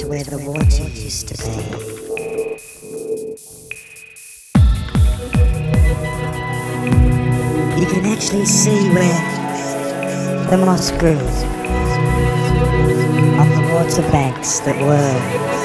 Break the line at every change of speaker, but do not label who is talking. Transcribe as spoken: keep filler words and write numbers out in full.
where the water used to be. You can actually see where the moss grew on the water banks that were